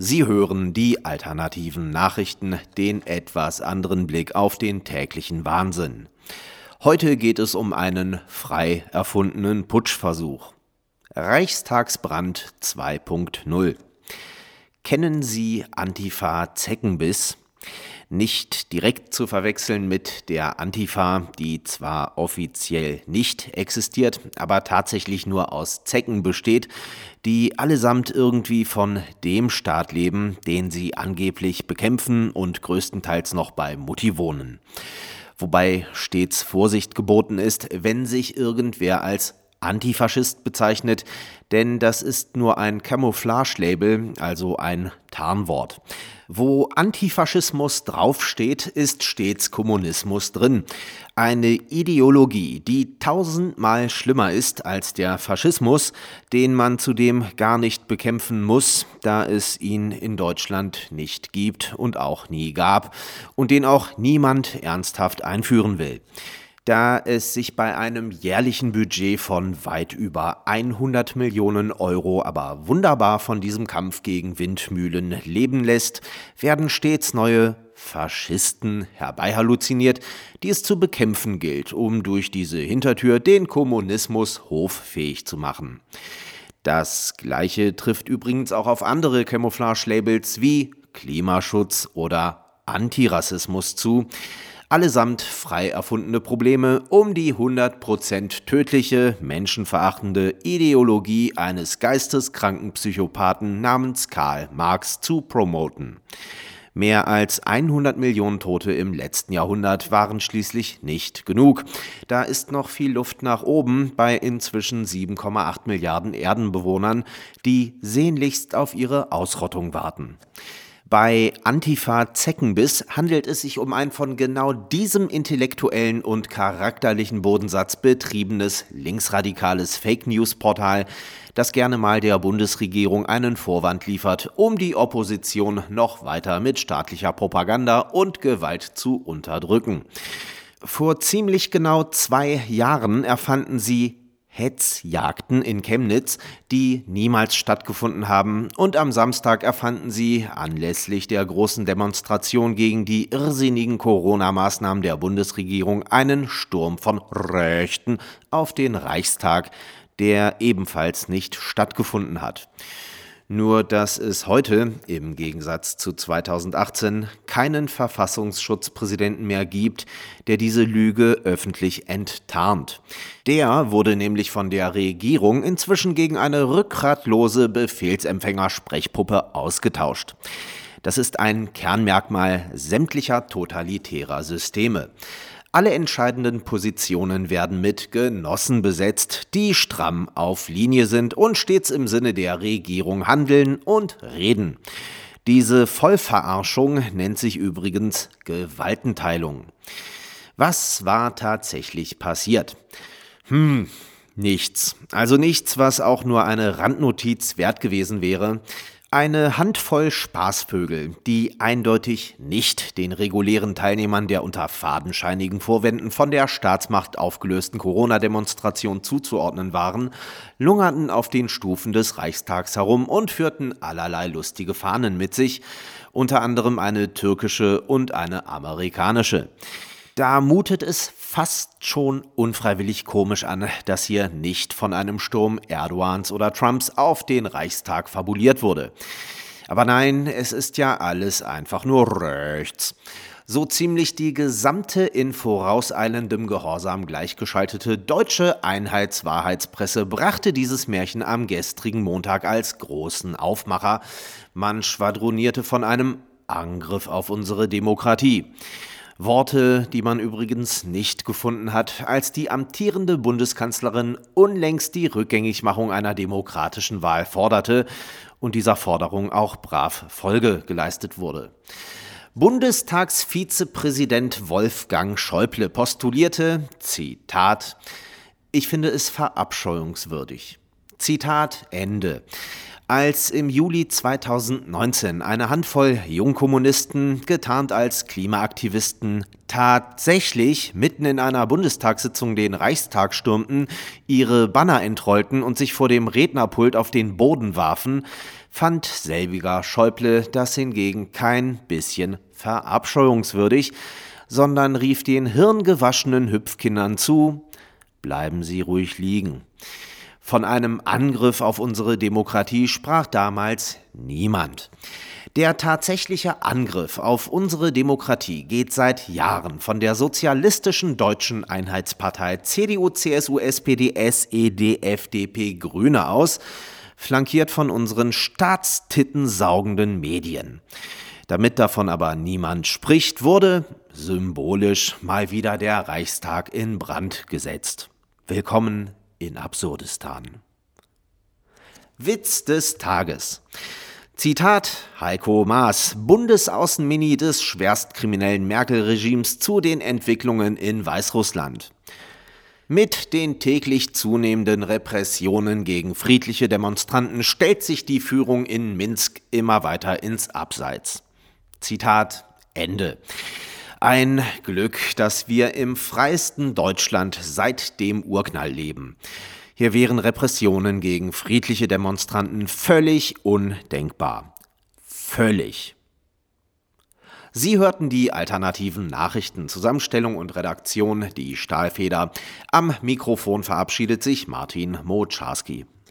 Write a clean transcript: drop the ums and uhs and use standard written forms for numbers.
Sie hören die alternativen Nachrichten, den etwas anderen Blick auf den täglichen Wahnsinn. Heute geht es um einen frei erfundenen Putschversuch. Reichstagsbrand 2.0. Kennen Sie Antifa Zeckenbiss? Nicht direkt zu verwechseln mit der Antifa, die zwar offiziell nicht existiert, aber tatsächlich nur aus Zecken besteht, die allesamt irgendwie von dem Staat leben, den sie angeblich bekämpfen und größtenteils noch bei Mutti wohnen. Wobei stets Vorsicht geboten ist, wenn sich irgendwer als Antifaschist bezeichnet, denn das ist nur ein Camouflage-Label, also ein Tarnwort. Wo Antifaschismus draufsteht, ist stets Kommunismus drin. Eine Ideologie, die tausendmal schlimmer ist als der Faschismus, den man zudem gar nicht bekämpfen muss, da es ihn in Deutschland nicht gibt und auch nie gab und den auch niemand ernsthaft einführen will. Da es sich bei einem jährlichen Budget von weit über 100 Millionen Euro aber wunderbar von diesem Kampf gegen Windmühlen leben lässt, werden stets neue Faschisten herbeihalluziniert, die es zu bekämpfen gilt, um durch diese Hintertür den Kommunismus hoffähig zu machen. Das Gleiche trifft übrigens auch auf andere Camouflage-Labels wie Klimaschutz oder Antirassismus zu. Allesamt frei erfundene Probleme, um die 100% tödliche, menschenverachtende Ideologie eines geisteskranken Psychopathen namens Karl Marx zu promoten. Mehr als 100 Millionen Tote im letzten Jahrhundert waren schließlich nicht genug. Da ist noch viel Luft nach oben bei inzwischen 7,8 Milliarden Erdenbewohnern, die sehnlichst auf ihre Ausrottung warten. Bei Antifa Zeckenbiss handelt es sich um ein von genau diesem intellektuellen und charakterlichen Bodensatz betriebenes linksradikales Fake-News-Portal, das gerne mal der Bundesregierung einen Vorwand liefert, um die Opposition noch weiter mit staatlicher Propaganda und Gewalt zu unterdrücken. Vor ziemlich genau 2 Jahren erfanden sie Hetzjagden in Chemnitz, die niemals stattgefunden haben, und am Samstag erfanden sie anlässlich der großen Demonstration gegen die irrsinnigen Corona-Maßnahmen der Bundesregierung einen Sturm von Rechten auf den Reichstag, der ebenfalls nicht stattgefunden hat. Nur dass es heute, im Gegensatz zu 2018, keinen Verfassungsschutzpräsidenten mehr gibt, der diese Lüge öffentlich enttarnt. Der wurde nämlich von der Regierung inzwischen gegen eine rückgratlose Befehlsempfänger-Sprechpuppe ausgetauscht. Das ist ein Kernmerkmal sämtlicher totalitärer Systeme. Alle entscheidenden Positionen werden mit Genossen besetzt, die stramm auf Linie sind und stets im Sinne der Regierung handeln und reden. Diese Vollverarschung nennt sich übrigens Gewaltenteilung. Was war tatsächlich passiert? Nichts. Also nichts, was auch nur eine Randnotiz wert gewesen wäre. Eine Handvoll Spaßvögel, die eindeutig nicht den regulären Teilnehmern der unter fadenscheinigen Vorwänden von der Staatsmacht aufgelösten Corona-Demonstration zuzuordnen waren, lungerten auf den Stufen des Reichstags herum und führten allerlei lustige Fahnen mit sich, unter anderem eine türkische und eine amerikanische. Da mutet es fast schon unfreiwillig komisch an, dass hier nicht von einem Sturm Erdogans oder Trumps auf den Reichstag fabuliert wurde. Aber nein, es ist ja alles einfach nur rechts. So ziemlich die gesamte in vorauseilendem Gehorsam gleichgeschaltete deutsche Einheitswahrheitspresse brachte dieses Märchen am gestrigen Montag als großen Aufmacher. Man schwadronierte von einem Angriff auf unsere Demokratie. Worte, die man übrigens nicht gefunden hat, als die amtierende Bundeskanzlerin unlängst die Rückgängigmachung einer demokratischen Wahl forderte und dieser Forderung auch brav Folge geleistet wurde. Bundestagsvizepräsident Wolfgang Schäuble postulierte, Zitat, ich finde es verabscheuungswürdig. Zitat Ende. Als im Juli 2019 eine Handvoll Jungkommunisten, getarnt als Klimaaktivisten, tatsächlich mitten in einer Bundestagssitzung den Reichstag stürmten, ihre Banner entrollten und sich vor dem Rednerpult auf den Boden warfen, fand selbiger Schäuble das hingegen kein bisschen verabscheuungswürdig, sondern rief den hirngewaschenen Hüpfkindern zu: Bleiben Sie ruhig liegen. Von einem Angriff auf unsere Demokratie sprach damals niemand. Der tatsächliche Angriff auf unsere Demokratie geht seit Jahren von der Sozialistischen Deutschen Einheitspartei CDU, CSU, SPD, SED, FDP, Grüne aus, flankiert von unseren staatstittensaugenden Medien. Damit davon aber niemand spricht, wurde symbolisch mal wieder der Reichstag in Brand gesetzt. Willkommen in Absurdistan. Witz des Tages. Zitat Heiko Maas, Bundesaußenmini des schwerstkriminellen Merkel-Regimes zu den Entwicklungen in Weißrussland. Mit den täglich zunehmenden Repressionen gegen friedliche Demonstranten stellt sich die Führung in Minsk immer weiter ins Abseits. Zitat Ende. Ein Glück, dass wir im freiesten Deutschland seit dem Urknall leben. Hier wären Repressionen gegen friedliche Demonstranten völlig undenkbar. Völlig. Sie hörten die alternativen Nachrichten, Zusammenstellung und Redaktion, die Stahlfeder. Am Mikrofon verabschiedet sich Martin Mocharski.